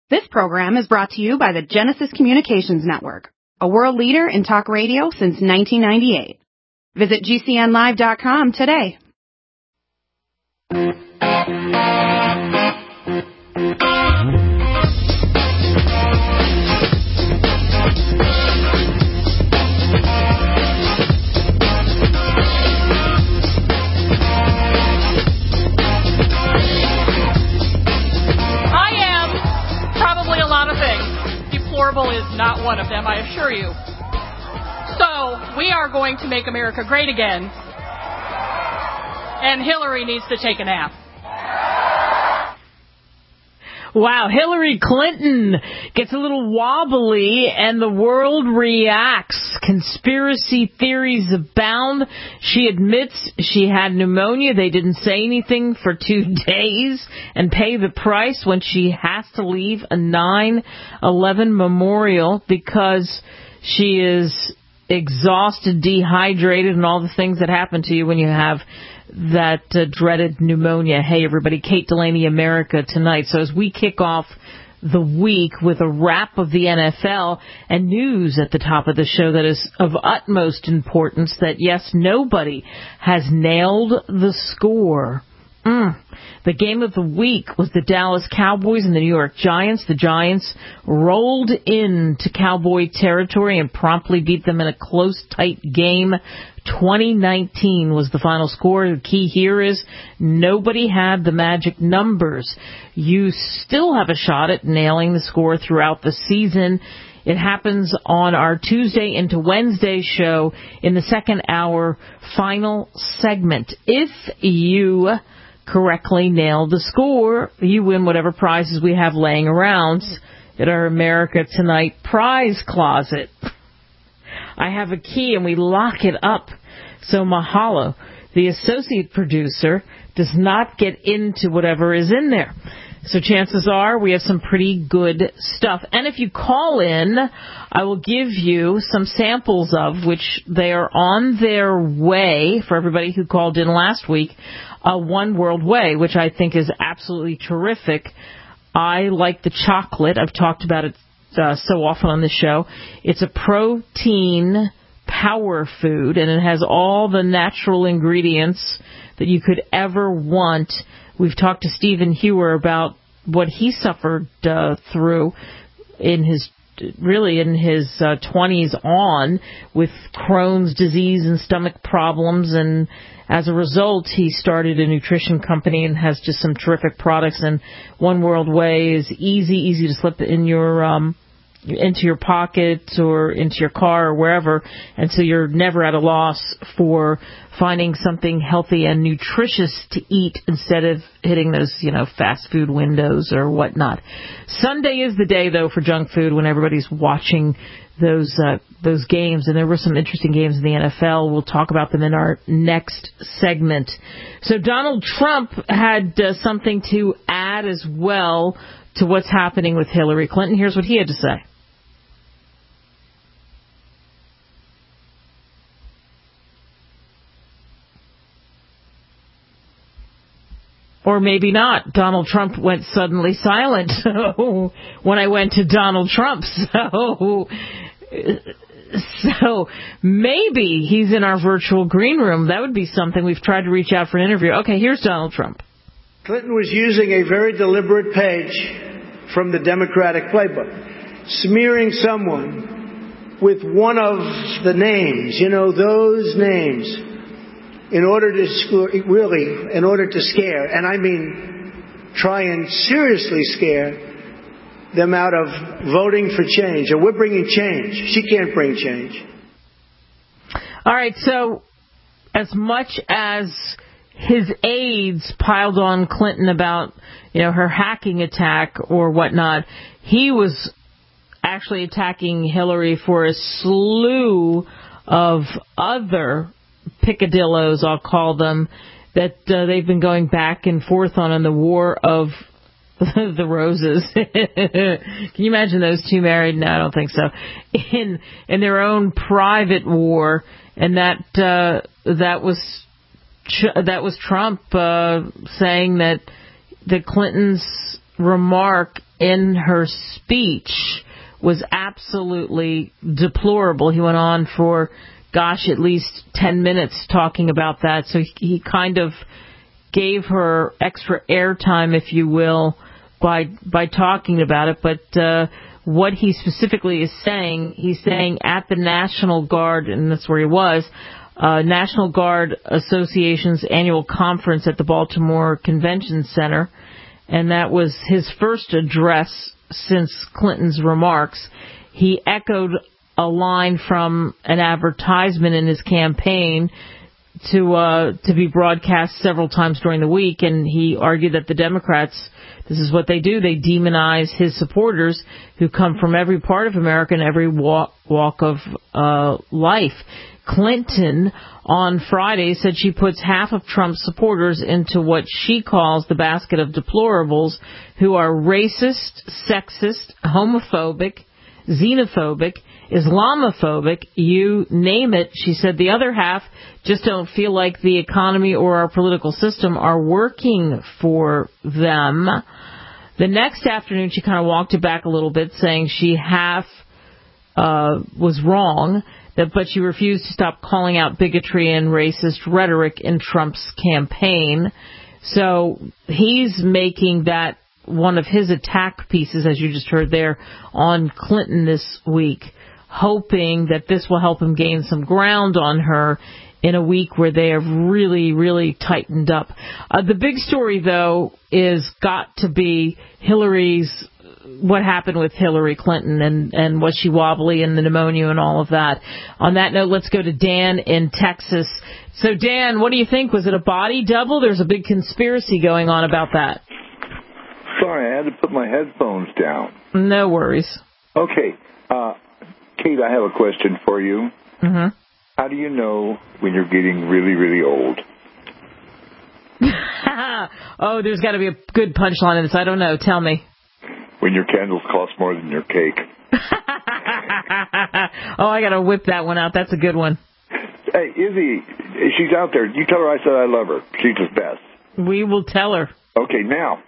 This program is brought to you by the Genesis Communications Network, a world leader in talk radio since 1998. Visit GCNlive.com today. Is not one of them, I assure you. So, we are going to make America great again. And Hillary needs to take a nap. Wow, Hillary Clinton gets a little wobbly and the world reacts. Conspiracy theories abound. She admits she had pneumonia. They didn't say anything for 2 days and pay the price when she has to leave a 9/11 memorial because she is exhausted, dehydrated, and all the things that happen to you when you have that dreaded pneumonia. Hey, everybody, Kate Delaney, America Tonight. So as we kick off the week with a wrap of the NFL and news at the top of the show that is of utmost importance, that, yes, nobody has nailed the score. The game of the week was the Dallas Cowboys and the New York Giants. The Giants rolled into Cowboy territory and promptly beat them in a close, tight game. 2019 was the final score. The key here is nobody had the magic numbers. You still have a shot at nailing the score throughout the season. It happens on our Tuesday into Wednesday show in the second hour final segment. If you correctly nail the score, you win whatever prizes we have laying around at our America Tonight prize closet. I have a key and we lock it up so Mahalo, the associate producer, does not get into whatever is in there. So chances are we have some pretty good stuff. And if you call in, I will give you some samples of which they are on their way for everybody who called in last week. One World Way, which I think is absolutely terrific. I like the chocolate. I've talked about it so often on the show. It's a protein power food, and it has all the natural ingredients that you could ever want. We've talked to Stephen Hewer about what he suffered through in his 20s on with Crohn's disease and stomach problems, and as a result, he started a nutrition company and has just some terrific products. And One World Way is easy to slip in your into your pocket or into your car or wherever, and so you're never at a loss for finding something healthy and nutritious to eat instead of hitting those, fast food windows or whatnot. Sunday is the day, though, for junk food when everybody's watching those games, and there were some interesting games in the NFL. We'll talk about them in our next segment. So Donald Trump had something to add as well to what's happening with Hillary Clinton. Here's what he had to say. Or maybe not. Donald Trump went suddenly silent when I went to Donald Trump. So maybe he's in our virtual green room. That would be something. We've tried to reach out for an interview. Okay, here's Donald Trump. Clinton was using a very deliberate page from the Democratic playbook, smearing someone with one of the names, those names, in order to scare, and I mean try and seriously scare them out of voting for change. Or we're bringing change. She can't bring change. All right, so as much as his aides piled on Clinton about, her hacking attack or whatnot, he was actually attacking Hillary for a slew of other picadillos, I'll call them, that they've been going back and forth on in the war of the roses. Can you imagine those two married? No, I don't think so. In their own private war, and that was Trump saying that Clinton's remark in her speech was absolutely deplorable. He went on for, at least 10 minutes talking about that. So he kind of gave her extra airtime, if you will, by talking about it. But what he specifically is saying, he's saying at the National Guard, and that's where he was, National Guard Association's annual conference at the Baltimore Convention Center, and that was his first address since Clinton's remarks. He echoed a line from an advertisement in his campaign to be broadcast several times during the week, and he argued that the Democrats, this is what they do, they demonize his supporters who come from every part of America and every walk of life. Clinton on Friday said she puts half of Trump's supporters into what she calls the basket of deplorables, who are racist, sexist, homophobic, xenophobic, Islamophobic, you name it. She said the other half just don't feel like the economy or our political system are working for them. The next afternoon, she kind of walked it back a little bit, saying she half was wrong, but she refused to stop calling out bigotry and racist rhetoric in Trump's campaign. So he's making that one of his attack pieces, as you just heard there, on Clinton this week, hoping that this will help him gain some ground on her in a week where they have really, really tightened up. The big story, though, is got to be what happened with Hillary Clinton and was she wobbly and the pneumonia and all of that. On that note, let's go to Dan in Texas. So, Dan, what do you think? Was it a body double? There's a big conspiracy going on about that. Sorry, I had to put my headphones down. No worries. Okay. Kate, I have a question for you. Mm-hmm. How do you know when you're getting really, really old? Oh, there's got to be a good punchline in this. I don't know. Tell me. When your candles cost more than your cake. Oh, I got to whip that one out. That's a good one. Hey, Izzy, she's out there. You tell her I said I love her. She's the best. We will tell her. Okay, now,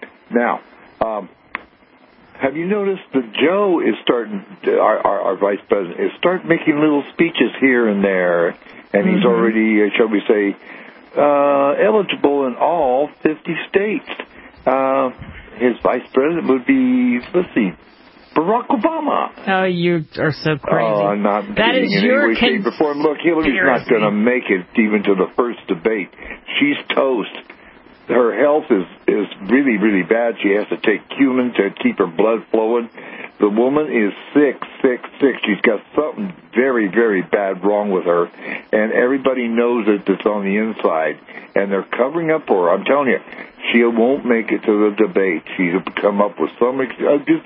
have you noticed that Joe is starting, our vice president, is starting making little speeches here and there, and he's already, shall we say, eligible in all 50 states. His vice president would be, let's see, Barack Obama. Oh, you are so crazy. Oh, I'm not that kidding. Is your shape, or form. Look, Hillary's not going to make it even to the first debate. She's toast. Her health is really, really bad. She has to take cumin to keep her blood flowing. The woman is sick. She's got something very, very bad wrong with her, and everybody knows it. It's on the inside, and they're covering up for her. I'm telling you, she won't make it to the debate. She'll come up with some, and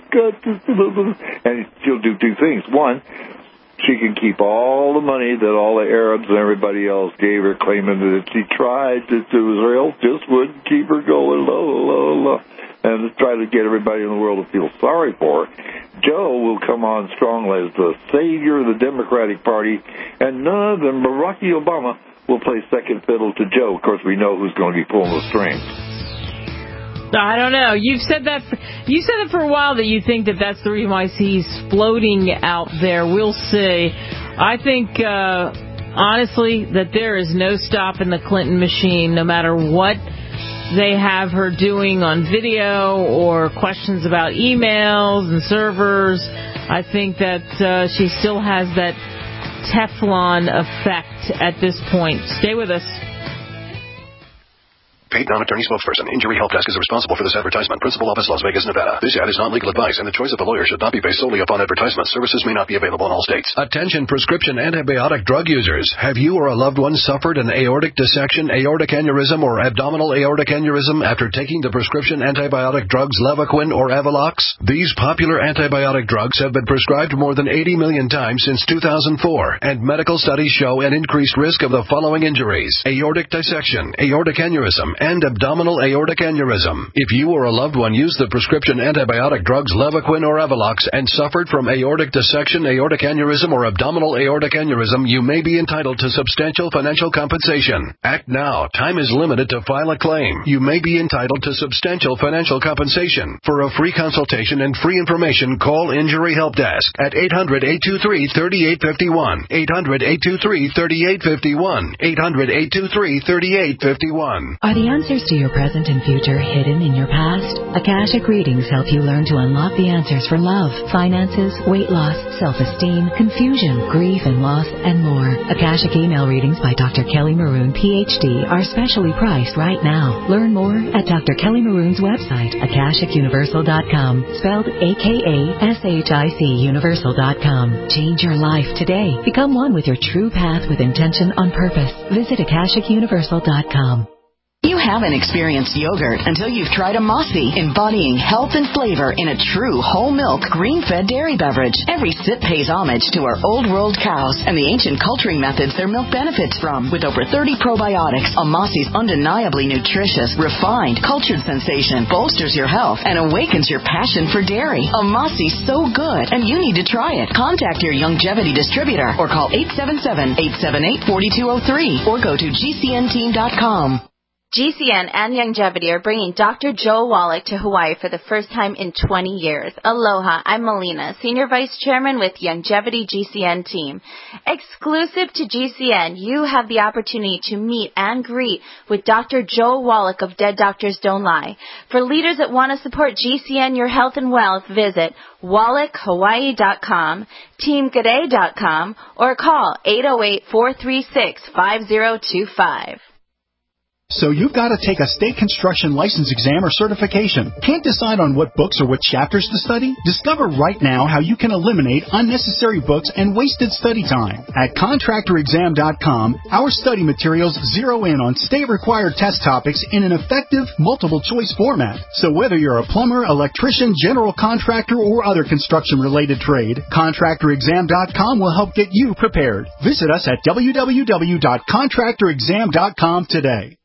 she'll do two things. One, she can keep all the money that all the Arabs and everybody else gave her, claiming that she tried to Israel, just wouldn't keep her going low, and try to get everybody in the world to feel sorry for her. Joe will come on strongly as the savior of the Democratic Party, and none other than Barack Obama will play second fiddle to Joe. Of course, we know who's going to be pulling the strings. I don't know. You said that for a while, that you think that that's the reason why he's floating out there. We'll see. I think, honestly, that there is no stopping the Clinton machine, no matter what they have her doing on video or questions about emails and servers. I think that she still has that Teflon effect at this point. Stay with us. Paid non-attorney spokesperson. Injury Help Desk is responsible for this advertisement. Principal office, Las Vegas, Nevada. This ad is not legal advice, and the choice of the lawyer should not be based solely upon advertisement. Services may not be available in all states. Attention prescription antibiotic drug users. Have you or a loved one suffered an aortic dissection, aortic aneurysm, or abdominal aortic aneurysm after taking the prescription antibiotic drugs Levaquin or Avelox? These popular antibiotic drugs have been prescribed more than 80 million times since 2004, and medical studies show an increased risk of the following injuries: aortic dissection, aortic aneurysm, and abdominal aortic aneurysm. If you or a loved one used the prescription antibiotic drugs Levaquin or Avelox and suffered from aortic dissection, aortic aneurysm, or abdominal aortic aneurysm, you may be entitled to substantial financial compensation. Act now. Time is limited to file a claim. You may be entitled to substantial financial compensation. For a free consultation and free information, call Injury Help Desk at 800-823-3851. 800-823-3851. 800-823-3851. Are the answers to your present and future hidden in your past? Akashic readings help you learn to unlock the answers for love, finances, weight loss, self-esteem, confusion, grief and loss, and more. Akashic email readings by Dr. Kelly Maroon, PhD, are specially priced right now. Learn more at Dr. Kelly Maroon's website, AkashicUniversal.com, spelled AKASHIC Universal.com. Change your life today. Become one with your true path with intention on purpose. Visit AkashicUniversal.com. You haven't experienced yogurt until you've tried a Mossy, embodying health and flavor in a true whole milk, green-fed dairy beverage. Every sip pays homage to our old world cows and the ancient culturing methods their milk benefits from. With over 30 probiotics, a Mossy's undeniably nutritious, refined, cultured sensation bolsters your health and awakens your passion for dairy. A Mossy's so good, and you need to try it. Contact your Youngevity distributor or call 877-878-4203 or go to gcnteam.com. GCN and Youngevity are bringing Dr. Joe Wallach to Hawaii for the first time in 20 years. Aloha, I'm Melina, Senior Vice Chairman with Youngevity GCN team. Exclusive to GCN, you have the opportunity to meet and greet with Dr. Joe Wallach of Dead Doctors Don't Lie. For leaders that want to support GCN, your health and wealth, visit wallachhawaii.com, teamg'day.com, or call 808-436-5025. So you've got to take a state construction license exam or certification. Can't decide on what books or what chapters to study? Discover right now how you can eliminate unnecessary books and wasted study time. At contractorexam.com, our study materials zero in on state-required test topics in an effective, multiple-choice format. So whether you're a plumber, electrician, general contractor, or other construction-related trade, contractorexam.com will help get you prepared. Visit us at www.contractorexam.com today.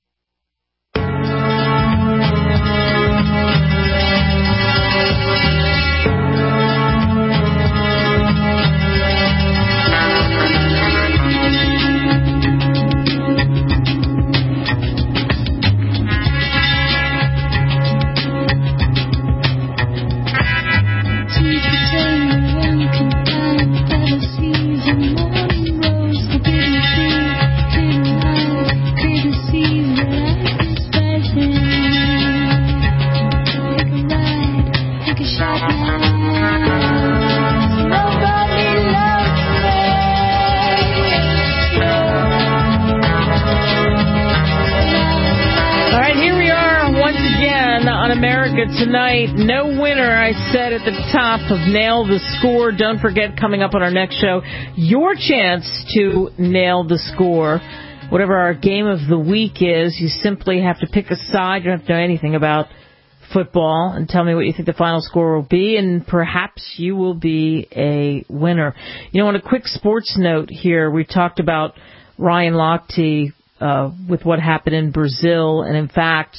Tonight, no winner, I said at the top of Nail the Score. Don't forget, coming up on our next show, your chance to nail the score. Whatever our game of the week is, you simply have to pick a side. You don't have to know anything about football and tell me what you think the final score will be, and perhaps you will be a winner. You know, on a quick sports note here, we talked about Ryan Lochte with what happened in Brazil, and in fact,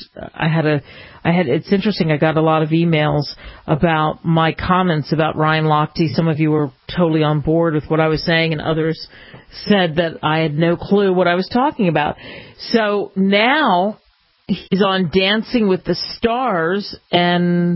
it's interesting, I got a lot of emails about my comments about Ryan Lochte. Some of you were totally on board with what I was saying, and others said that I had no clue what I was talking about. So now he's on Dancing with the Stars, and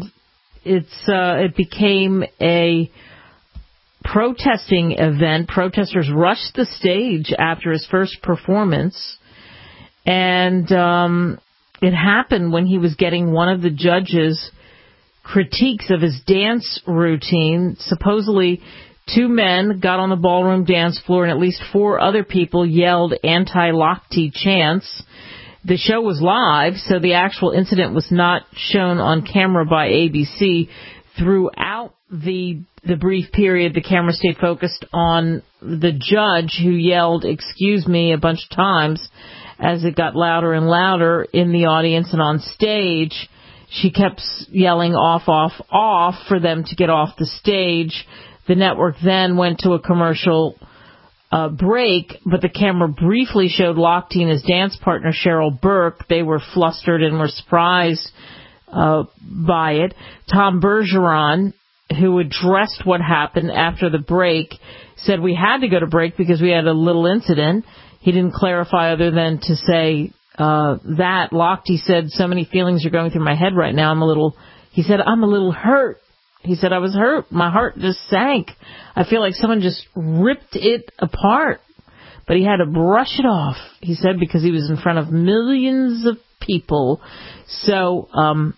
it became a protesting event. Protesters rushed the stage after his first performance, and it happened when he was getting one of the judges' critiques of his dance routine. Supposedly, two men got on the ballroom dance floor and at least four other people yelled anti-Lochte chants. The show was live, so the actual incident was not shown on camera by ABC. Throughout the brief period, the camera stayed focused on the judge, who yelled, "Excuse me," a bunch of times as it got louder and louder in the audience and on stage. She kept yelling off, off, off for them to get off the stage. The network then went to a commercial break, but the camera briefly showed Lochte and his dance partner Cheryl Burke. They were flustered and were surprised by it. Tom Bergeron, who addressed what happened after the break, said we had to go to break because we had a little incident. He didn't clarify other than to say that. Lochte said, so many feelings are going through my head right now. I'm a little hurt. He said, I was hurt. My heart just sank. I feel like someone just ripped it apart. But he had to brush it off, he said, because he was in front of millions of people. So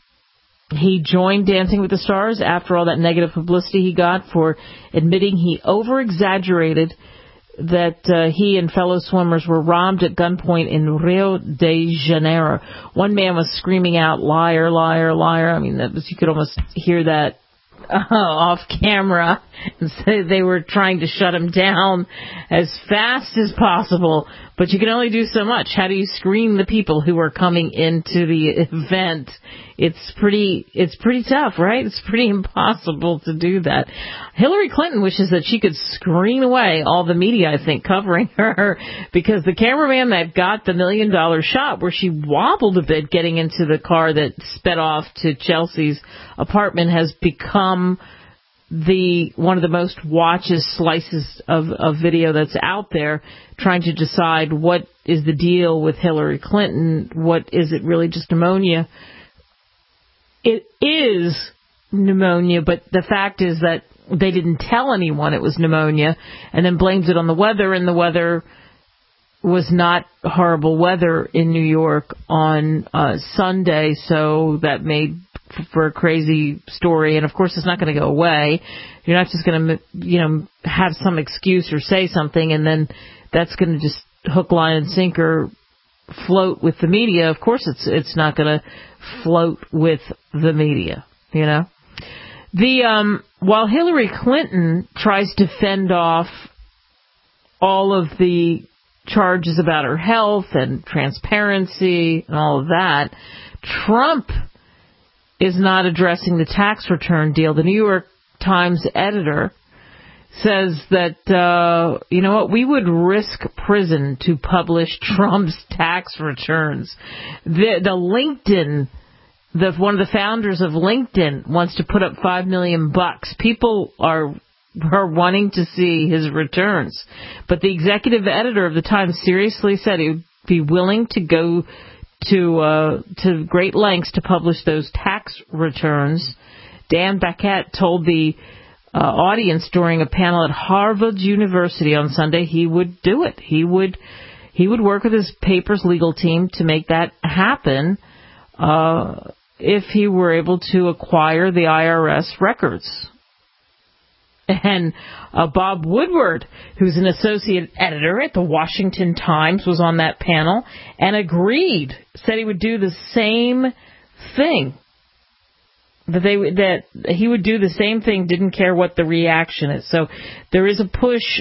he joined Dancing with the Stars after all that negative publicity he got for admitting he over-exaggerated that he and fellow swimmers were robbed at gunpoint in Rio de Janeiro. One man was screaming out, liar, liar, liar. I mean, you could almost hear that off camera, and so they were trying to shut him down as fast as possible. But you can only do so much. How do you screen the people who are coming into the event? It's pretty tough, right? It's pretty impossible to do that. Hillary Clinton wishes that she could screen away all the media, I think, covering her, because the cameraman that got the $1 million shot where she wobbled a bit getting into the car that sped off to Chelsea's apartment has become one of the most watched slices of video that's out there, trying to decide what is the deal with Hillary Clinton. What is it really, just pneumonia? It is pneumonia, but the fact is that they didn't tell anyone it was pneumonia and then blamed it on the weather, and the weather was not horrible weather in New York on Sunday, so that made for a crazy story. And of course it's not going to go away. You're not just going to have some excuse or say something and then that's going to just hook, line and sinker float with the media. Of course it's not going to float with the media, while Hillary Clinton tries to fend off all of the charges about her health and transparency and all of that, Trump is not addressing the tax return deal. The New York Times editor says that, we would risk prison to publish Trump's tax returns. The LinkedIn, one of the founders of LinkedIn wants to put up $5 million. People are wanting to see his returns. But the executive editor of the Times seriously said he would be willing to go to great lengths to publish those tax returns. Dan Baquette told the audience during a panel at Harvard University on Sunday he would do it. He would work with his paper's legal team to make that happen if he were able to acquire the IRS records. And Bob Woodward, who's an associate editor at the Washington Times, was on that panel and agreed, said he would do the same thing. That he would do the same thing, didn't care what the reaction is. So there is a push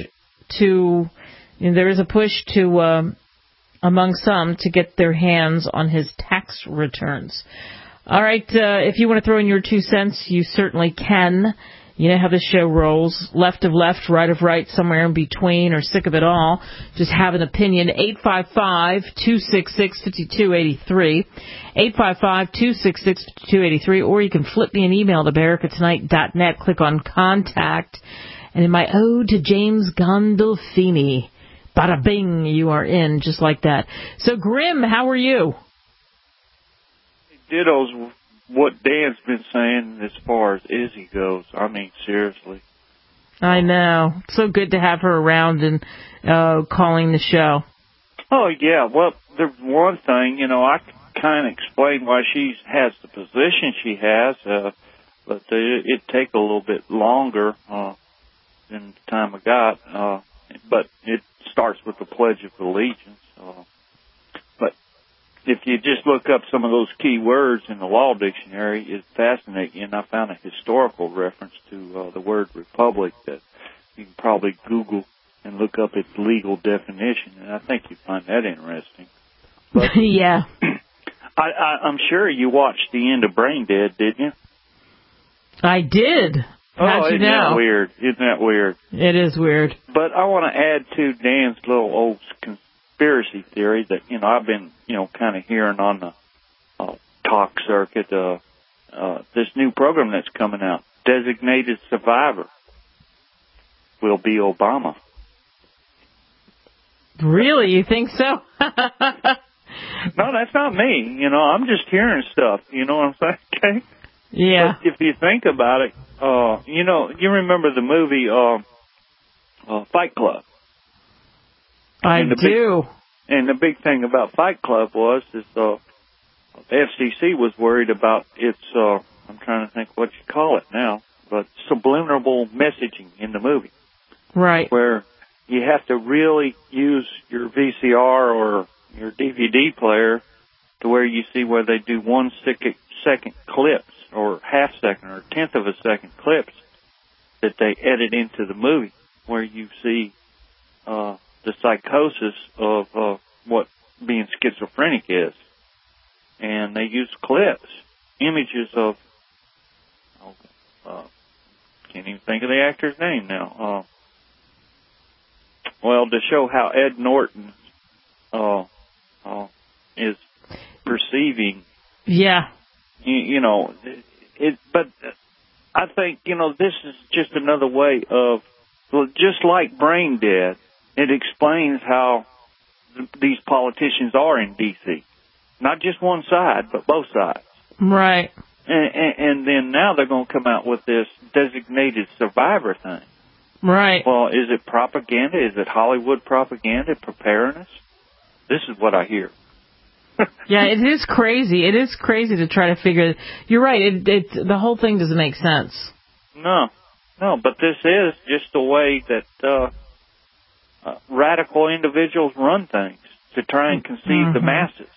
among some to get their hands on his tax returns. All right, if you want to throw in your 2 cents, you certainly can. You know how the show rolls. Left of left, right of right, somewhere in between, or sick of it all. Just have an opinion. 855-266-5283. 855-266-5283. Or you can flip me an email to barricatonight.net. Click on Contact. And in my ode to James Gandolfini, bada bing, you are in, just like that. So, Grim, how are you? Ditto's what Dan's been saying as far as Izzy goes. I mean, seriously. I know. So good to have her around and calling the show. Oh, yeah. Well, there's one thing, I kind of explain why she has the position she has, but it'd take a little bit longer than the time I got. But it starts with the Pledge of Allegiance. But if you just look up some of those key words in the law dictionary, it's fascinating. And I found a historical reference to the word republic that you can probably Google and look up its legal definition, and I think you'd find that interesting. But yeah. I'm sure you watched the end of Brain Dead, didn't you? I did. How'd you know? Isn't that weird? Isn't that weird? It is weird. But I want to add to Dan's little old conspiracy theory that, I've been, kind of hearing on the talk circuit, this new program that's coming out, Designated Survivor, will be Obama. Really? You think so? No, that's not me. I'm just hearing stuff. You know what I'm saying? Okay? Yeah. But if you think about it, you remember the movie Fight Club? I do. And the big thing about Fight Club is the FCC was worried about its, I'm trying to think what you call it now, but subliminal messaging in the movie. Right. Where you have to really use your VCR or your DVD player to where you see where they do 1 second clips or half second or tenth of a second clips that they edit into the movie, where you see the psychosis of what being schizophrenic is. And they use clips, images of, can't even think of the actor's name now. To show how Ed Norton is perceiving. Yeah. But I think, this is just another way of, just like Brain Dead, it explains how these politicians are in D.C. Not just one side, but both sides. Right. And then now they're going to come out with this designated survivor thing. Right. Well, is it propaganda? Is it Hollywood propaganda preparing us? This is what I hear. Yeah, it is crazy. It is crazy to try to figure. You're right. The whole thing doesn't make sense. No, but this is just the way that radical individuals run things to try and conceive the masses.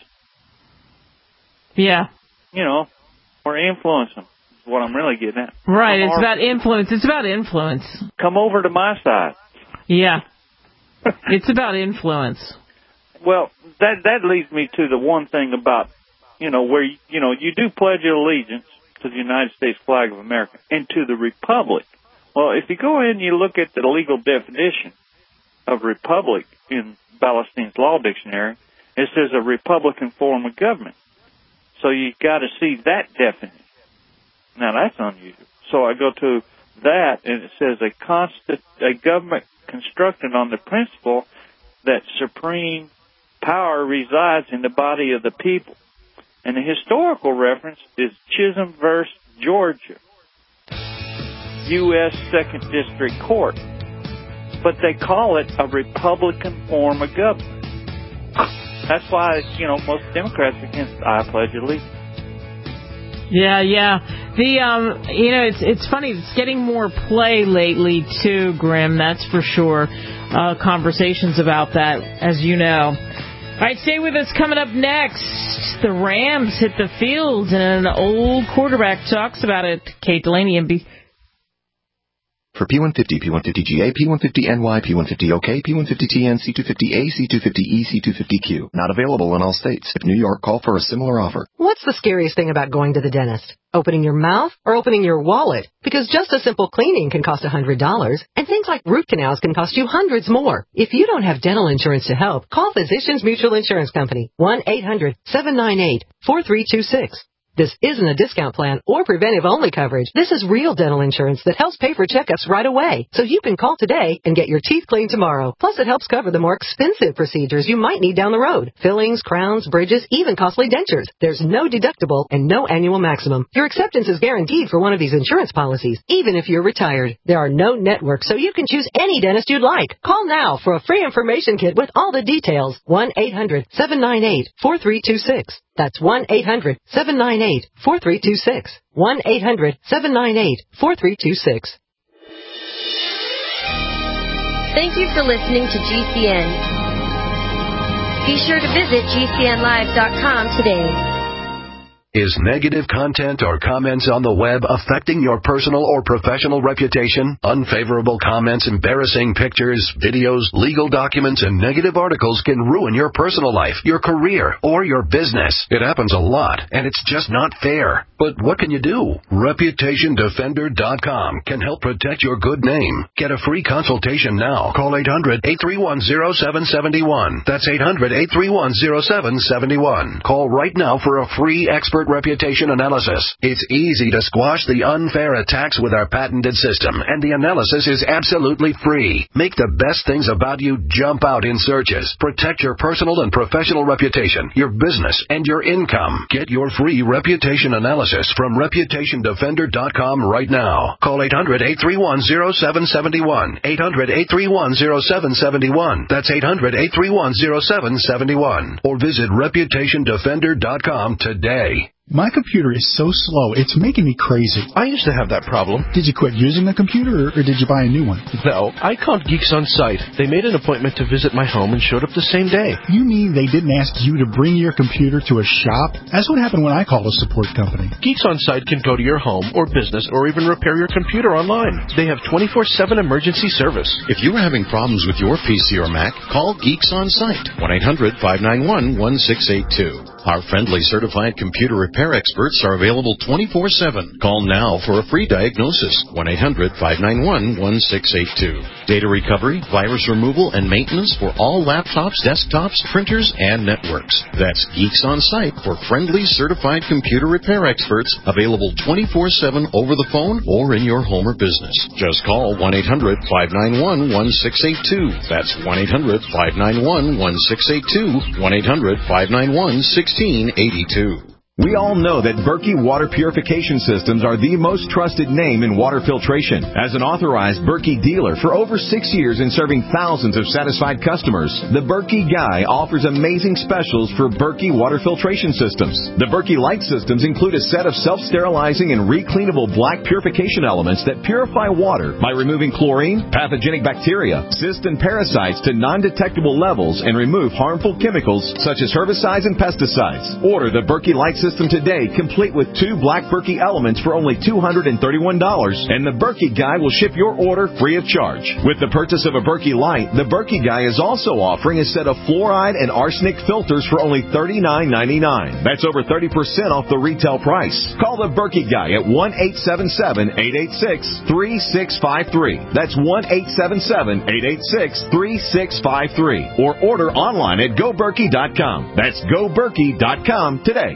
Yeah. Or influence them. Is what I'm really getting at. Right. It's about influence. It's about influence. Come over to my side. Yeah. It's about influence. Well, that leads me to the one thing about, where, you do pledge allegiance to the United States flag of America and to the republic. Well, if you go in and you look at the legal definition of republic in Ballastein's Law Dictionary, it says a republican form of government. So you've got to see that definition. Now, that's unusual. So I go to that, and it says a government constructed on the principle that supreme power resides in the body of the people. And the historical reference is Chisholm v. Georgia, U.S. 2nd District Court. But they call it a Republican form of government. That's why, most Democrats are against I pledge allegiance. Yeah. It's funny. It's getting more play lately, too, Grim. That's for sure. Conversations about that, as you know. All right, stay with us. Coming up next, the Rams hit the field, and an old quarterback talks about it. Kate Delaney, NBC. For P150, P150GA, P150NY, P150OK, P150TN, C250A, C250E, C250Q. Not available in all states. If New York, call for a similar offer. What's the scariest thing about going to the dentist? Opening your mouth or opening your wallet? Because just a simple cleaning can cost $100, and things like root canals can cost you hundreds more. If you don't have dental insurance to help, call Physicians Mutual Insurance Company, 1-800-798-4326. This isn't a discount plan or preventive-only coverage. This is real dental insurance that helps pay for checkups right away. So you can call today and get your teeth cleaned tomorrow. Plus, it helps cover the more expensive procedures you might need down the road. Fillings, crowns, bridges, even costly dentures. There's no deductible and no annual maximum. Your acceptance is guaranteed for one of these insurance policies, even if you're retired. There are no networks, so you can choose any dentist you'd like. Call now for a free information kit with all the details. 1-800-798-4326. That's 1-800-798-4326. 1-800-798-4326. Thank you for listening to GCN. Be sure to visit GCNlive.com today. Is negative content or comments on the web affecting your personal or professional reputation? Unfavorable comments, embarrassing pictures, videos, legal documents, and negative articles can ruin your personal life, your career, or your business. It happens a lot, and it's just not fair. But what can you do? ReputationDefender.com can help protect your good name. Get a free consultation now. Call 800-831-0771. That's 800-831-0771. Call right now for a free expert reputation analysis. It's easy to squash the unfair attacks with our patented system, and the analysis is absolutely free. Make the best things about you jump out in searches. Protect your personal and professional reputation, your business, and your income. Get your free reputation analysis from ReputationDefender.com right now. Call 800-831-0771. 800-831-0771. That's 800-831-0771. Or visit ReputationDefender.com today. My computer is so slow, it's making me crazy. I used to have that problem. Did you quit using the computer, or did you buy a new one? No, I called Geeks On Site. They made an appointment to visit my home and showed up the same day. You mean they didn't ask you to bring your computer to a shop? That's what happened when I called a support company. Geeks On Site can go to your home or business or even repair your computer online. They have 24/7 emergency service. If you are having problems with your PC or Mac, call Geeks On Site. 1-800-591-1682. Our friendly certified computer repair experts are available 24/7. Call now for a free diagnosis. 1-800-591-1682. Data recovery, virus removal, and maintenance for all laptops, desktops, printers, and networks. That's Geeks On Site for friendly certified computer repair experts, available 24/7 over the phone or in your home or business. Just call 1-800-591-1682. That's 1-800-591-1682. 1-800-591-1682. We all know that Berkey Water Purification Systems are the most trusted name in water filtration. As an authorized Berkey dealer for over 6 years and serving thousands of satisfied customers, the Berkey Guy offers amazing specials for Berkey Water Filtration Systems. The Berkey Light Systems include a set of self-sterilizing and recleanable black purification elements that purify water by removing chlorine, pathogenic bacteria, cysts, and parasites to non-detectable levels and remove harmful chemicals such as herbicides and pesticides. Order the Berkey Light System today, complete with 2 black Berkey elements for only $231, and the Berkey Guy will ship your order free of charge. With the purchase of a Berkey Light, the Berkey Guy is also offering a set of fluoride and arsenic filters for only $39.99. That's over 30% off the retail price. Call the Berkey Guy at 1-877-886-3653. That's 1-877-886-3653. Or order online at GoBerkey.com. That's GoBerkey.com today.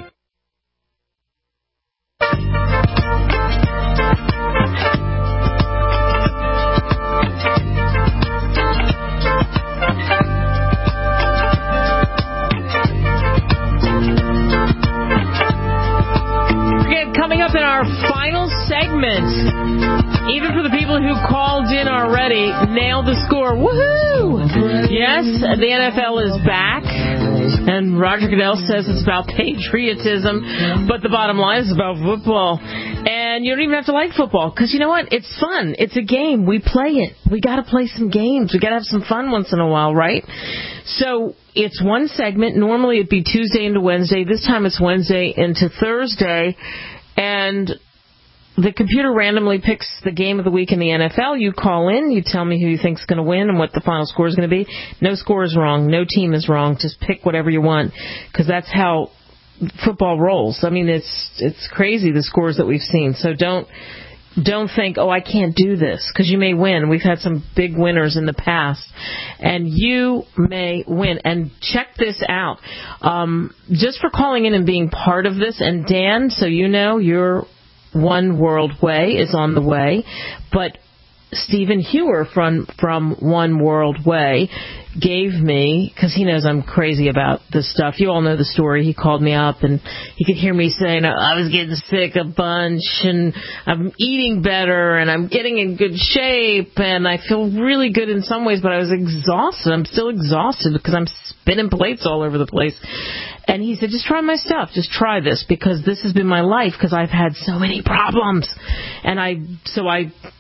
Coming up in our final segment, even for the people who called in already, nailed the score. Woohoo! Yes, the NFL is back, and Roger Goodell says it's about patriotism, but the bottom line is about football. And you don't even have to like football, because you know what? It's fun. It's a game. We play it. We got to play some games. We got to have some fun once in a while, right? So it's one segment. Normally it'd be Tuesday into Wednesday. This time it's Wednesday into Thursday. And the computer randomly picks the game of the week in the NFL. You call in, you tell me who you think's going to win and what the final score is going to be. No score is wrong. No team is wrong. Just pick whatever you want, because that's how football rolls. I mean, it's crazy, the scores that we've seen. So don't think, oh, I can't do this, because you may win. We've had some big winners in the past, and you may win. And check this out. Just for calling in and being part of this, and Dan, so you know, your One World Way is on the way, but Stephen Hewer from One World Way gave me, because he knows I'm crazy about this stuff. You all know the story. He called me up, and he could hear me saying I was getting sick a bunch, and I'm eating better, and I'm getting in good shape, and I feel really good in some ways, but I was exhausted. I'm still exhausted because I'm spinning plates all over the place. And he said, just try my stuff. Just try this, because this has been my life, because I've had so many problems. And I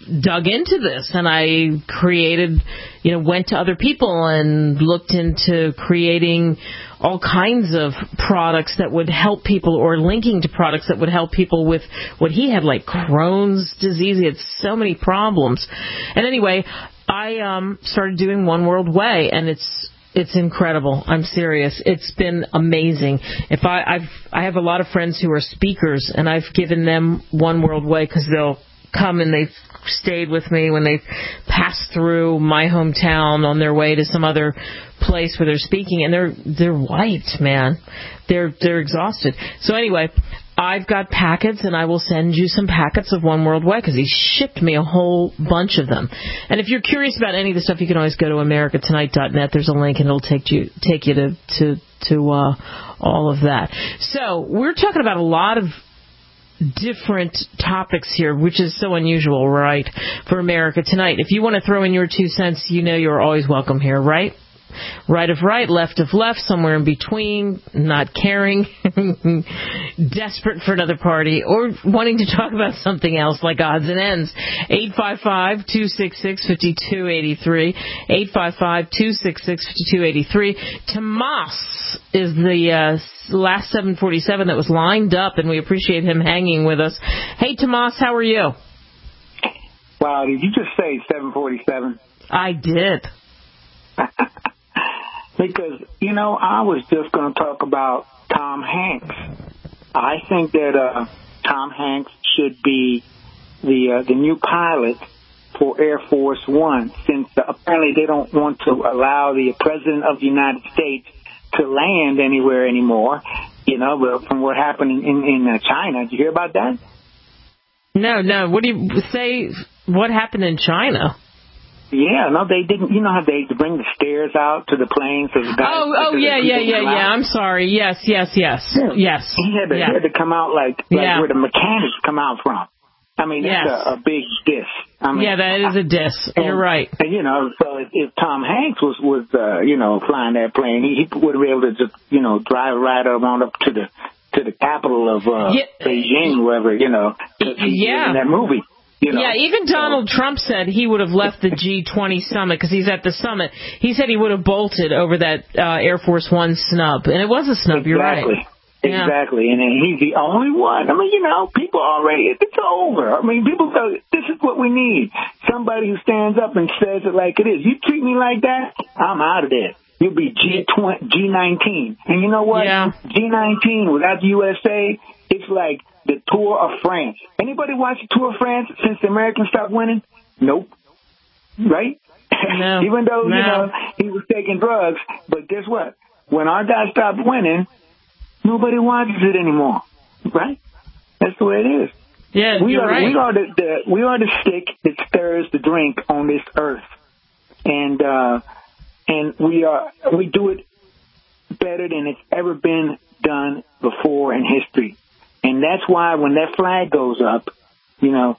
dug into this, and I created, went to other people and looked into creating all kinds of products that would help people, or linking to products that would help people with what he had, like Crohn's disease. He had so many problems. And anyway, I started doing One World Way, and it's incredible. I'm serious. It's been amazing. I have a lot of friends who are speakers, and I've given them One World Way because they'll come and they've stayed with me when they've passed through my hometown on their way to some other place where they're speaking, and they're wiped, man. They're exhausted. So anyway, I've got packets, and I will send you some packets of One World Way because he shipped me a whole bunch of them. And if you're curious about any of the stuff, you can always go to americatonight.net. There's a link, and it'll take you to all of that. So we're talking about a lot of different topics here, which is so unusual, right, for America Tonight. If you want to throw in your 2 cents, you're always welcome here, right? Right of right, left of left, somewhere in between, not caring, desperate for another party, or wanting to talk about something else like odds and ends. 855-266-5283. 855-266-5283. Tomas is the last 747 that was lined up, and we appreciate him hanging with us. Hey, Tomas, how are you? Wow, did you just say 747? I did. Because, I was just going to talk about Tom Hanks. I think that Tom Hanks should be the new pilot for Air Force One, since apparently they don't want to allow the President of the United States to land anywhere anymore, but from what happened in China. Did you hear about that? No. What do you say? What happened in China? Yeah, no, they didn't. You know how they bring the stairs out to the plane? So the guys, yeah. I'm sorry. Yes. Yes. He had to come out like where the mechanics come out from. I mean, that's a big diss. That is a diss. You're right. And, so if Tom Hanks was flying that plane, he would have been able to just, drive right on up to the capital of Beijing, wherever, in that movie. Even Donald Trump said he would have left the G20 summit because he's at the summit. He said he would have bolted over that Air Force One snub, and it was a snub. Exactly. You're right. Exactly, and he's the only one. People already, it's over. People go, this is what we need. Somebody who stands up and says it like it is. You treat me like that, I'm out of there. You'll be G19. And you know what? Yeah. G19 without the USA, it's like the Tour of France. Anybody watch the Tour of France since the Americans stopped winning? Nope. Right? No. Even though, he was taking drugs. But guess what? When our guys stopped winning, nobody watches it anymore. Right? That's the way it is. Yeah, you're right. We are the stick that stirs the drink on this earth. And we do it better than it's ever been done before in history. And that's why when that flag goes up, you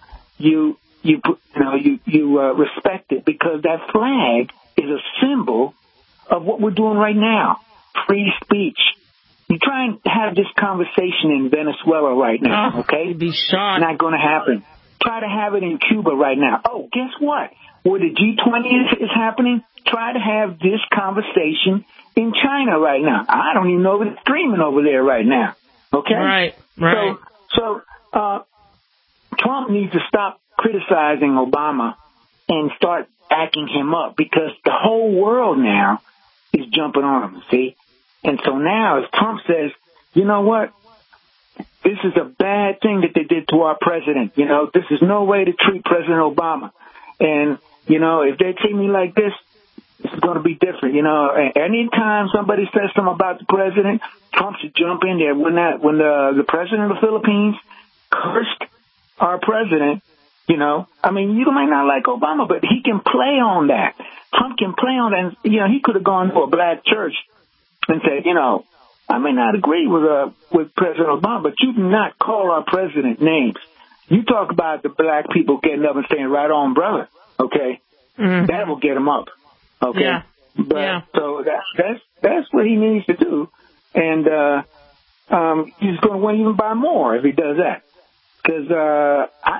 respect it, because that flag is a symbol of what we're doing right now. Free speech. You try and have this conversation in Venezuela right now, okay? You'd be shocked. Not going to happen. Try to have it in Cuba right now. Oh, guess what? Where the G20 is happening, try to have this conversation in China right now. I don't even know if it's streaming over there right now. Okay? Right. So Trump needs to stop criticizing Obama and start backing him up, because the whole world now is jumping on him, see? And so now if Trump says, you know what, this is a bad thing that they did to our president. This is no way to treat President Obama. And, if they treat me like this, it's going to be different. Anytime somebody says something about the president, Trump should jump in there. When the president of the Philippines cursed our president, you might not like Obama, but he can play on that. Trump can play on that. And, he could have gone to a black church and said, I may not agree with President Obama, but you do not call our president names. You talk about the black people getting up and saying, right on, brother. Okay? Mm-hmm. That will get him up. Okay? Yeah. But so that's what he needs to do. And he's going to win even by more if he does that. Because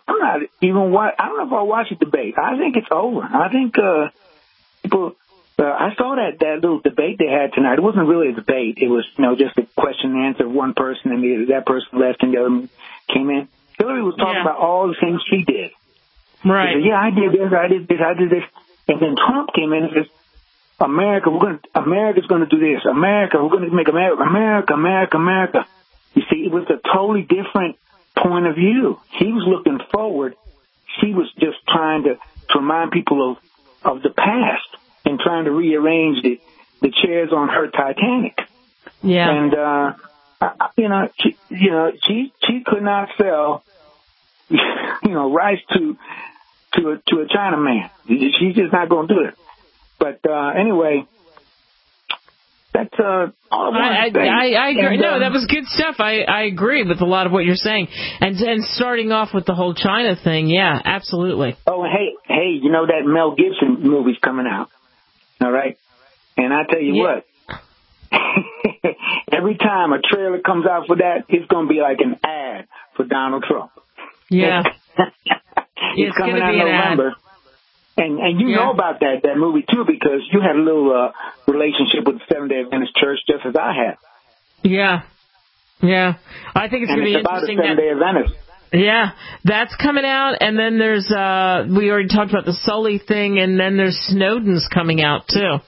I'm not even I don't know if I'll watch the debate. I think it's over. I think people. I saw that little debate they had tonight. It wasn't really a debate. It was just a question and answer of one person, and that person left and the other came in. Hillary was talking about all the things she did. Right. She said, I did this, I did this, I did this. And then Trump came in and says, America's going to do this. America, we're going to make America. You see, it was a totally different point of view. He was looking forward. She was just trying to remind people of the past and trying to rearrange the chairs on her Titanic. Yeah. And, she could not sell, rice to a Chinaman. She's just not going to do it. But anyway, that's all I agree. And, no, that was good stuff. I agree with a lot of what you're saying. And starting off with the whole China thing, yeah, absolutely. Oh, hey, that Mel Gibson movie's coming out. All right? And I tell you what, every time a trailer comes out for that, it's going to be like an ad for Donald Trump. Yeah. It's coming out in November. And you know about that movie, too, because you had a little relationship with the Seventh-day Adventist Church just as I have. Yeah. Yeah. I think it's going to be interesting. It's about a Seventh-day Adventist. Yeah, that's coming out, and then there's, we already talked about the Sully thing, and then there's Snowden's coming out, too.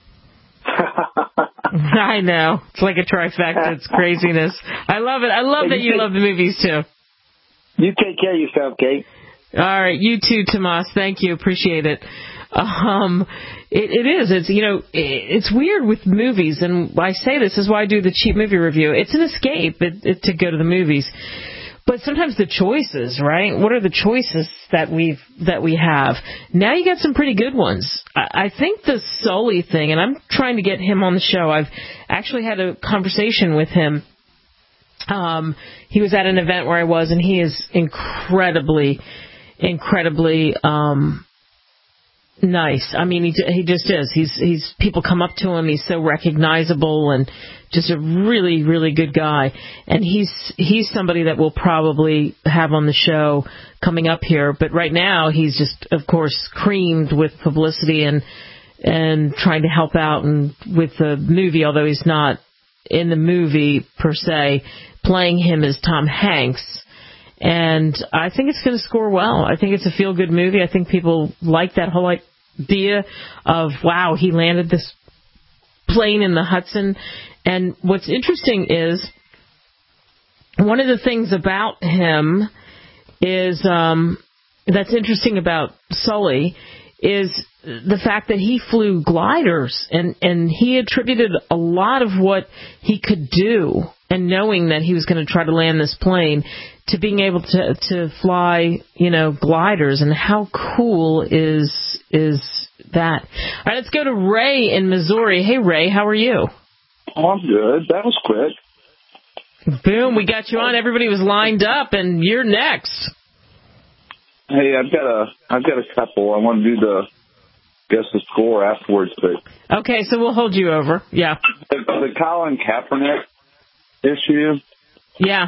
I know. It's like a trifecta. It's craziness. I love it. I love that you love the movies, too. You take care of yourself, Kate. All right. You too, Tomas. Thank you. Appreciate it. It is. It's, it's weird with movies, and I say this is why I do the cheap movie review. It's an escape to go to the movies. But sometimes the choices, right? What are the choices that we have? Now you got some pretty good ones. I think the Sully thing, and I'm trying to get him on the show. I've actually had a conversation with him. He was at an event where I was, and he is incredibly nice. I mean, he just is. He's people come up to him. He's so recognizable and just a really, really good guy. And he's somebody that we'll probably have on the show coming up here. But right now, he's just, of course, creamed with publicity and trying to help out and with the movie, although he's not in the movie per se. Playing him as Tom Hanks. And I think it's going to score well. I think it's a feel-good movie. I think people like that whole idea of, wow, he landed this plane in the Hudson. And what's interesting is, one of the things about him is, that's interesting about Sully, is the fact that he flew gliders. And he attributed a lot of what he could do, and knowing that he was going to try to land this plane, to being able to fly, gliders. And how cool is that? All right, let's go to Ray in Missouri. Hey, Ray, how are you? Oh, I'm good. That was quick. Boom, we got you on. Everybody was lined up, and you're next. Hey, I've got a couple. I want to do guess the score afterwards, but okay, so we'll hold you over. Yeah. The Colin Kaepernick issue. Yeah.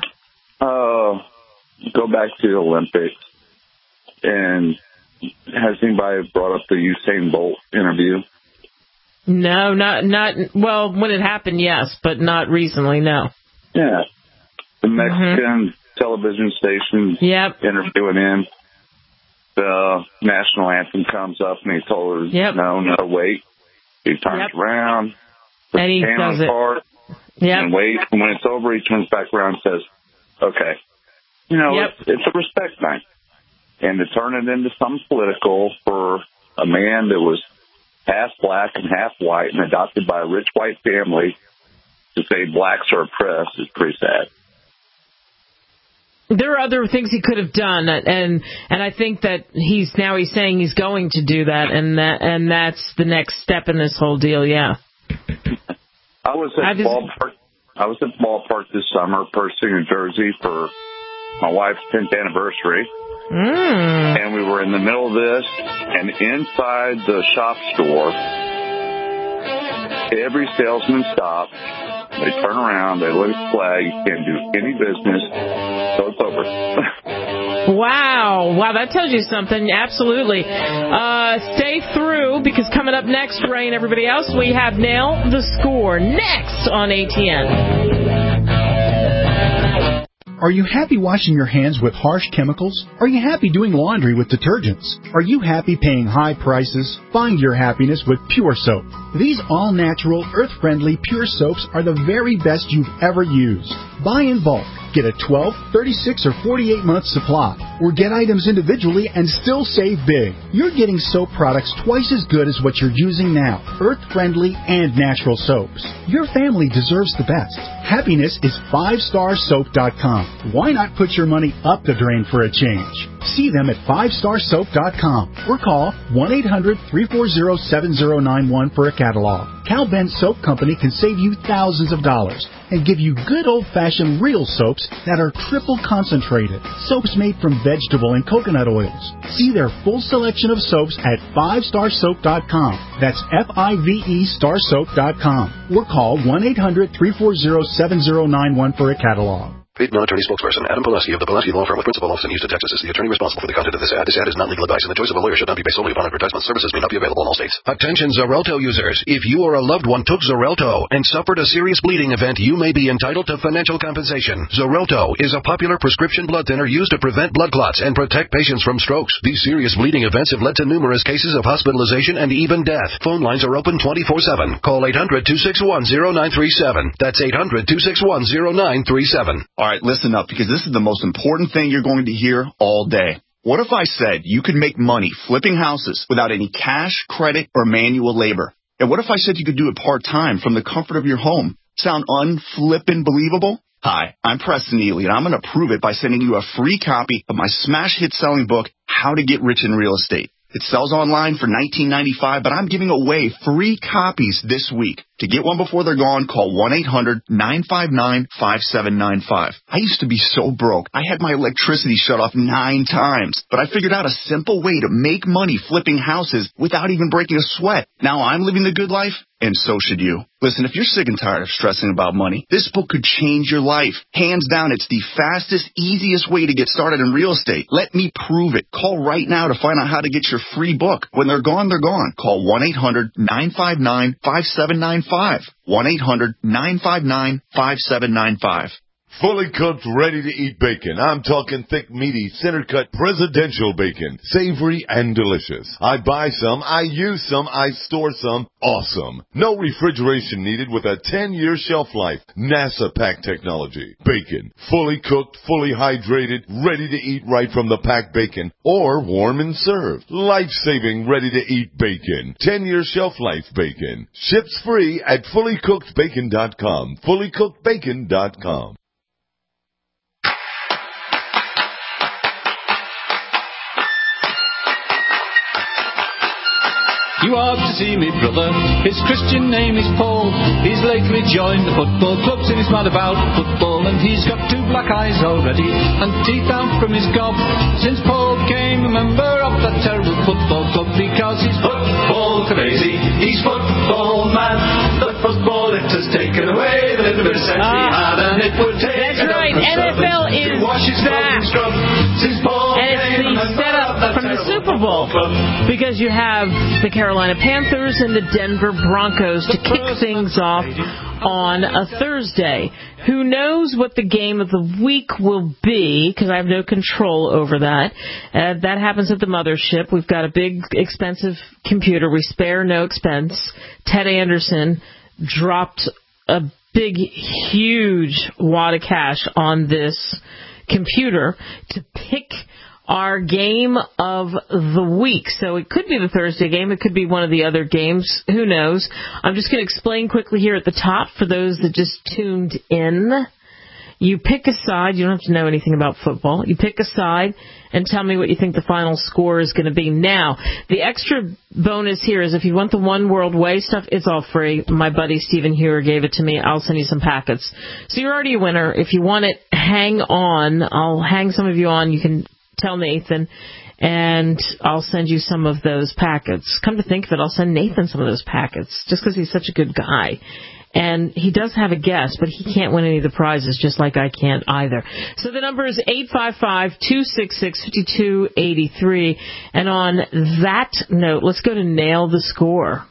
Go back to the Olympics, and has anybody brought up the Usain Bolt interview? No, not. Well, when it happened, yes, but not recently. No. Yeah. The Mexican television station. Yep. Interviewing him. The national anthem comes up, and he told her, no, wait. He turns around, puts and he his hand does on his heart, and waits. And when it's over, he turns back around and says, okay. It's a respect thing. And to turn it into something political for a man that was half black and half white and adopted by a rich white family to say blacks are oppressed is pretty sad. There are other things he could have done, and I think that he's saying he's going to do that, and that's the next step in this whole deal. Yeah. I was at the ballpark this summer, Percy, New Jersey, for my wife's 10th anniversary. And we were in the middle of this, and inside the shop store, every salesman stopped. They turn around, they look at the flag, you can't do any business, so it's over. Wow, that tells you something. Absolutely. Stay through, because coming up next, Ray and everybody else, we have Nail the Score next on ATN. Are you happy washing your hands with harsh chemicals? Are you happy doing laundry with detergents? Are you happy paying high prices? Find your happiness with Pure Soap. These all-natural, earth-friendly Pure Soaps are the very best you've ever used. Buy in bulk. Get a 12, 36, or 48-month supply. Or get items individually and still save big. You're getting soap products twice as good as what you're using now. Earth-friendly and natural soaps. Your family deserves the best. Happiness is 5starsoap.com. Why not put your money up the drain for a change? See them at 5starsoap.com or call 1-800-340-7091 for a catalog. Cal Ben Soap Company can save you thousands of dollars and give you good old-fashioned real soaps that are triple concentrated. Soaps made from vegetable and coconut oils. See their full selection of soaps at 5starsoap.com. That's F-I-V-E starsoap.com. Or call 1-800-340-7091 for a catalog. Paid non-attorney spokesperson Adam Pulaski of the Pulaski Law Firm with principal office in Houston, Texas is the attorney responsible for the content of this ad. This ad is not legal advice, and the choice of a lawyer should not be based solely upon advertisement. Services may not be available in all states. Attention Xarelto users. If you or a loved one took Xarelto and suffered a serious bleeding event, you may be entitled to financial compensation. Xarelto is a popular prescription blood thinner used to prevent blood clots and protect patients from strokes. These serious bleeding events have led to numerous cases of hospitalization and even death. Phone lines are open 24/7. Call 800-261-0937. That's 800-261-0937. All right, listen up, because this is the most important thing you're going to hear all day. What if I said you could make money flipping houses without any cash, credit, or manual labor? And what if I said you could do it part-time from the comfort of your home? Sound unflippin' believable? Hi, I'm Preston Ely, and I'm going to prove it by sending you a free copy of my smash hit selling book, How to Get Rich in Real Estate. It sells online for $19.95, but I'm giving away free copies this week. To get one before they're gone, call 1-800-959-5795. I used to be so broke, I had my electricity shut off 9 times, but I figured out a simple way to make money flipping houses without even breaking a sweat. Now I'm living the good life, and so should you. Listen, if you're sick and tired of stressing about money, this book could change your life. Hands down, it's the fastest, easiest way to get started in real estate. Let me prove it. Call right now to find out how to get your free book. When they're gone, they're gone. Call 1-800-959-5795. 1-800-959-5795. Fully cooked, ready-to-eat bacon. I'm talking thick, meaty, center-cut presidential bacon. Savory and delicious. I buy some, I use some, I store some. Awesome. No refrigeration needed with a 10-year shelf life. NASA pack technology. Bacon. Fully cooked, fully hydrated, ready to eat right from the packed bacon. Or warm and served. Life-saving, ready-to-eat bacon. 10-year shelf life bacon. Ships free at fullycookedbacon.com. fullycookedbacon.com. You ought to see me brother, his Christian name is Paul. He's lately joined the football clubs and he's mad about football. And he's got 2 black eyes already and teeth out from his gob. Since Paul became a member of that terrible football club, because he's football crazy, he's football mad. The football it has taken away the little bit of sense he had, and it would take that's right, NFL is back. And it's the setup from the Super Bowl, because you have the Carolina Panthers and the Denver Broncos to kick things off on a Thursday. Who knows what the game of the week will be, because I have no control over that. That happens at the mothership. We've got a big, expensive computer. We spare no expense. Ted Anderson dropped a big, huge wad of cash on this computer to pick our game of the week. So it could be the Thursday game. It could be one of the other games. Who knows? I'm just going to explain quickly here at the top for those that just tuned in. You pick a side. You don't have to know anything about football. You pick a side and tell me what you think the final score is going to be. Now, the extra bonus here is if you want the One World Way stuff, it's all free. My buddy Stephen Hewer gave it to me. I'll send you some packets. So you're already a winner. If you want it, hang on. I'll hang some of you on. You can tell Nathan, and I'll send you some of those packets. Come to think of it, I'll send Nathan some of those packets, just because he's such a good guy. And he does have a guess, but he can't win any of the prizes, just like I can't either. So the number is 855-266-5283. And on that note, let's go to Nail the Score.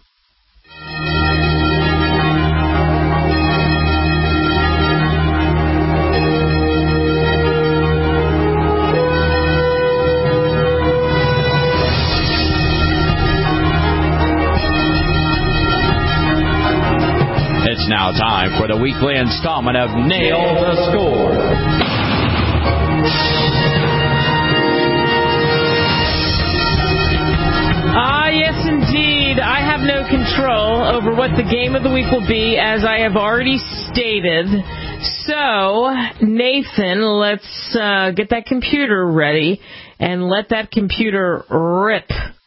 It's now time for the weekly installment of Nail the Score. Yes, indeed. I have no control over what the game of the week will be, as I have already stated. So, Nathan, let's get that computer ready and let that computer rip.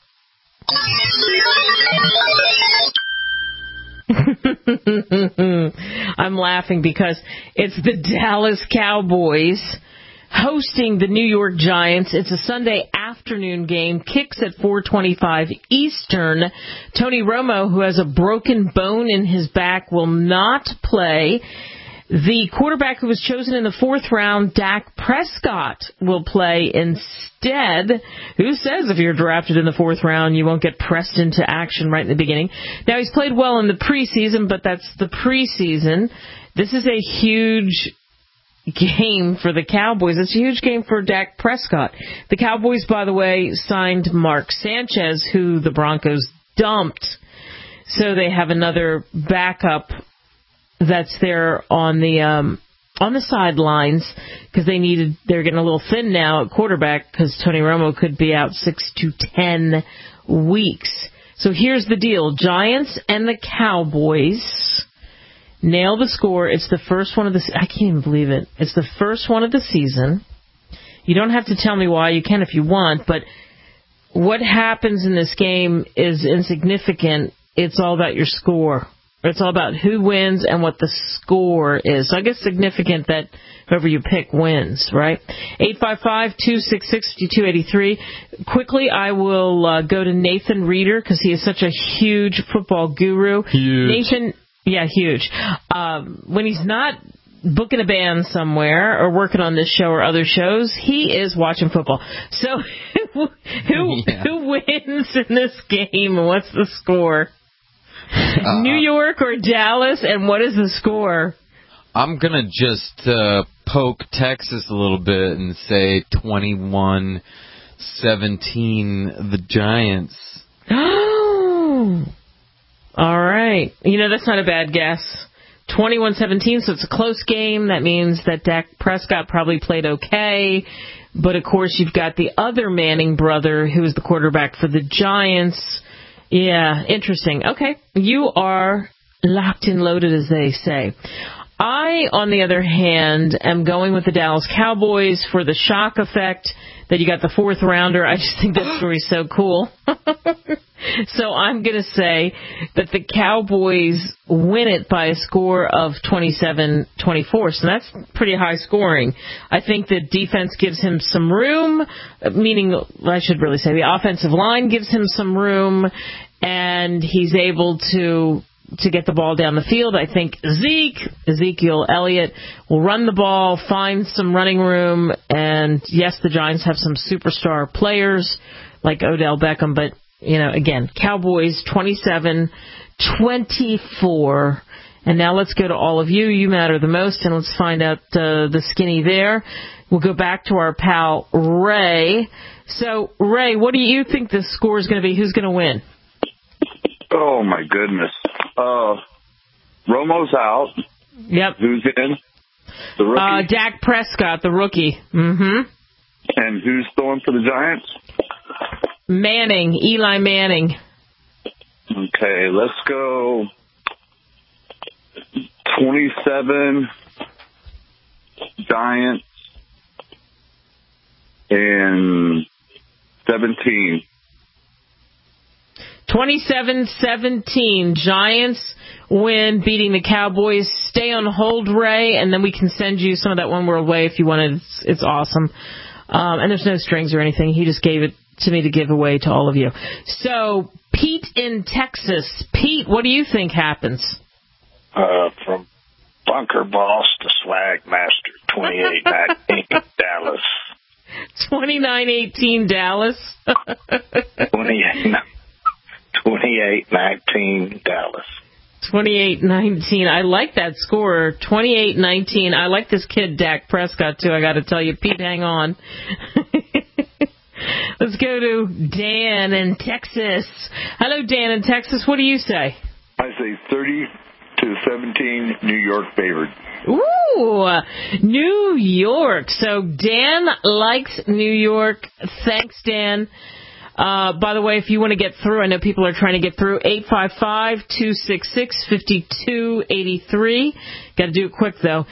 I'm laughing because it's the Dallas Cowboys hosting the New York Giants. It's a Sunday afternoon game, kicks at 4:25 Eastern. Tony Romo, who has a broken bone in his back, will not play. The quarterback who was chosen in the 4th round, Dak Prescott, will play instead. Who says if you're drafted in the 4th round, you won't get pressed into action right in the beginning? Now, he's played well in the preseason, but that's the preseason. This is a huge game for the Cowboys. It's a huge game for Dak Prescott. The Cowboys, by the way, signed Mark Sanchez, who the Broncos dumped. So they have another backup that's there on the sidelines because they're getting a little thin now at quarterback because Tony Romo could be out 6 to 10 weeks. So here's the deal. Giants and the Cowboys. Nail the Score. It's the first one of the... I can't even believe it. It's the first one of the season. You don't have to tell me why. You can if you want. But what happens in this game is insignificant. It's all about your score. It's all about who wins and what the score is. So I guess significant that whoever you pick wins, right? 855-266-5283. Quickly, I will go to Nathan Reeder because he is such a huge football guru. Huge. Nathan... Yeah, huge. When he's not booking a band somewhere or working on this show or other shows, he is watching football. So who wins in this game and what's the score? New York or Dallas, and what is the score? I'm going to just poke Texas a little bit and say 21-17 the Giants. All right. You know, that's not a bad guess. 21-17, so it's a close game. That means that Dak Prescott probably played okay. But, of course, you've got the other Manning brother who is the quarterback for the Giants. Yeah, interesting. Okay. You are locked and loaded, as they say. I, on the other hand, am going with the Dallas Cowboys for the shock effect that you got the 4th rounder. I just think that story's so cool. So I'm going to say that the Cowboys win it by a score of 27-24. So that's pretty high scoring. I think the defense gives him some room, meaning I should really say the offensive line gives him some room, and he's able to get the ball down the field. I think Ezekiel Elliott will run the ball, find some running room, and yes, the Giants have some superstar players like Odell Beckham, but, you know, again, Cowboys 27-24. And now let's go to all of you. You matter the most, and let's find out the skinny there. We'll go back to our pal Ray. So, Ray, what do you think the score is going to be? Who's going to win? Oh, my goodness. Romo's out. Yep. Who's in? The rookie? Dak Prescott, the rookie. Mm-hmm. And who's throwing for the Giants? Eli Manning. Okay, let's go 27 Giants and 17. 27-17. Giants win, beating the Cowboys. Stay on hold, Ray, and then we can send you some of that One World Way if you want it. It's awesome. And there's no strings or anything. He just gave it to me to give away to all of you. So, Pete in Texas. Pete, what do you think happens? from Bunker Boss to Swag Master, 2819 Dallas. 2918 Dallas. 2819 Dallas. 2819. I like that score. 2819. I like this kid, Dak Prescott, too. I got to tell you. Pete, hang on. Let's go to Dan in Texas. Hello, Dan in Texas. What do you say? I say 30-17 New York favored. Ooh, New York. So Dan likes New York. Thanks, Dan. By the way, if you want to get through, I know people are trying to get through, 855-266-5283. Got to do it quick, though.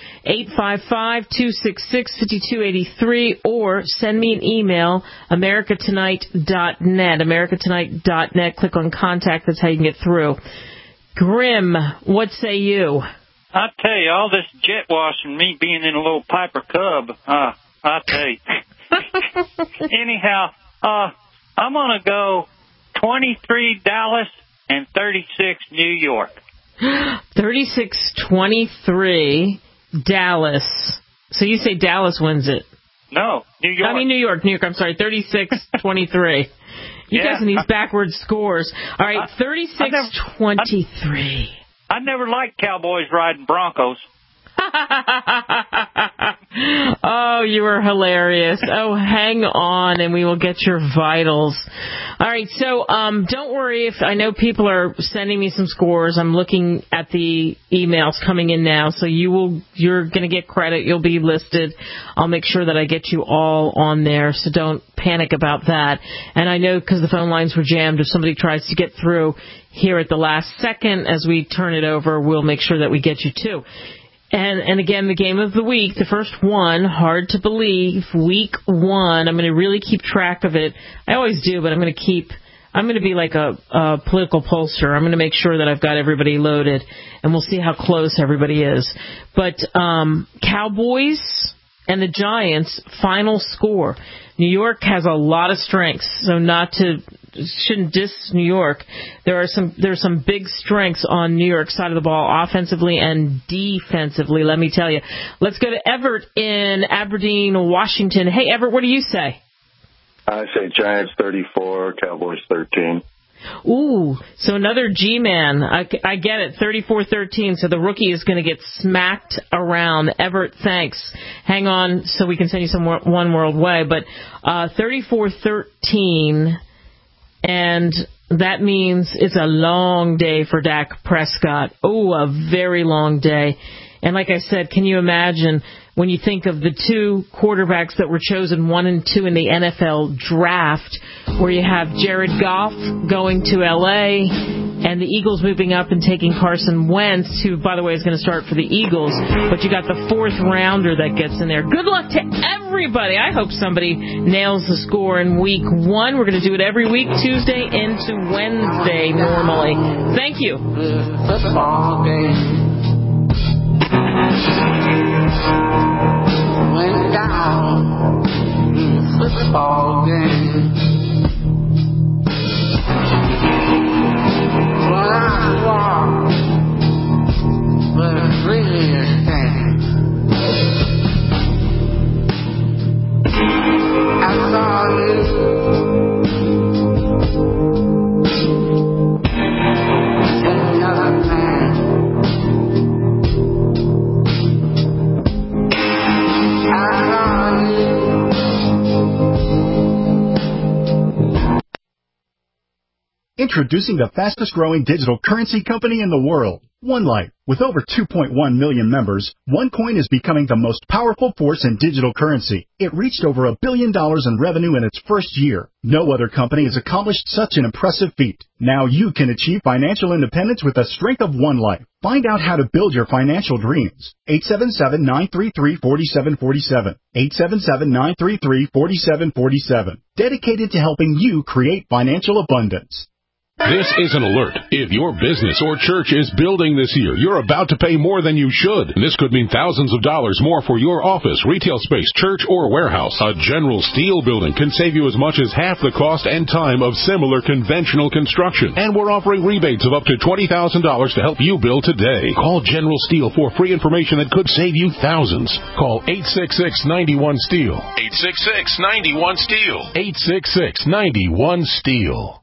855-266-5283, or send me an email, americatonight.net. americatonight.net. Click on contact. That's how you can get through. Grim, what say you? I tell you, all this jet wash and me being in a little Piper Cub, I tell you. Anyhow, I'm going to go 23 Dallas and 36 New York. 36-23 Dallas. So you say Dallas wins it? No, New York. I mean New York. I'm sorry, 36-23. You guys and these backwards scores. All right, 36-23. I never liked Cowboys riding Broncos. Oh, you are hilarious. Oh, hang on, and we will get your vitals. All right, so don't worry if I know people are sending me some scores. I'm looking at the emails coming in now, so you're going to get credit. You'll be listed. I'll make sure that I get you all on there, so don't panic about that. And I know because the phone lines were jammed, if somebody tries to get through here at the last second as we turn it over, we'll make sure that we get you too. And again, the game of the week, the first one, hard to believe, week 1. I'm going to really keep track of it. I always do, but I'm going to be like a political pollster. I'm going to make sure that I've got everybody loaded, and we'll see how close everybody is. But Cowboys and the Giants, final score. New York has a lot of strengths, so shouldn't diss New York. There's some big strengths on New York's side of the ball, offensively and defensively, let me tell you. Let's go to Everett in Aberdeen, Washington. Hey, Everett, what do you say? I say Giants 34, Cowboys 13. Ooh, so another G-man. I get it, 34-13, so the rookie is going to get smacked around. Everett, thanks. Hang on so we can send you some One World Way, but 34-13, and that means it's a long day for Dak Prescott. Oh, a very long day. And like I said, can you imagine when you think of the two quarterbacks that were chosen 1 and 2 in the NFL draft, where you have Jared Goff going to L.A. and the Eagles moving up and taking Carson Wentz, who, by the way, is going to start for the Eagles, but you got the 4th rounder that gets in there. Good luck to everybody. I hope somebody nails the score in week 1. We're going to do it every week, Tuesday into Wednesday normally. Thank you. Football game went down in the football game. Well, I walked, but it's really a thing. I saw you. Another man. Introducing the fastest growing digital currency company in the world, OneLife. With over 2.1 million members, OneCoin is becoming the most powerful force in digital currency. It reached over $1 billion in revenue in its first year. No other company has accomplished such an impressive feat. Now you can achieve financial independence with the strength of OneLife. Find out how to build your financial dreams. 877-933-4747. 877-933-4747. Dedicated to helping you create financial abundance. This is an alert. If your business or church is building this year, you're about to pay more than you should. And this could mean thousands of dollars more for your office, retail space, church, or warehouse. A General Steel building can save you as much as half the cost and time of similar conventional construction. And we're offering rebates of up to $20,000 to help you build today. Call General Steel for free information that could save you thousands. Call 866-91-STEEL. 866-91-STEEL. 866-91-STEEL.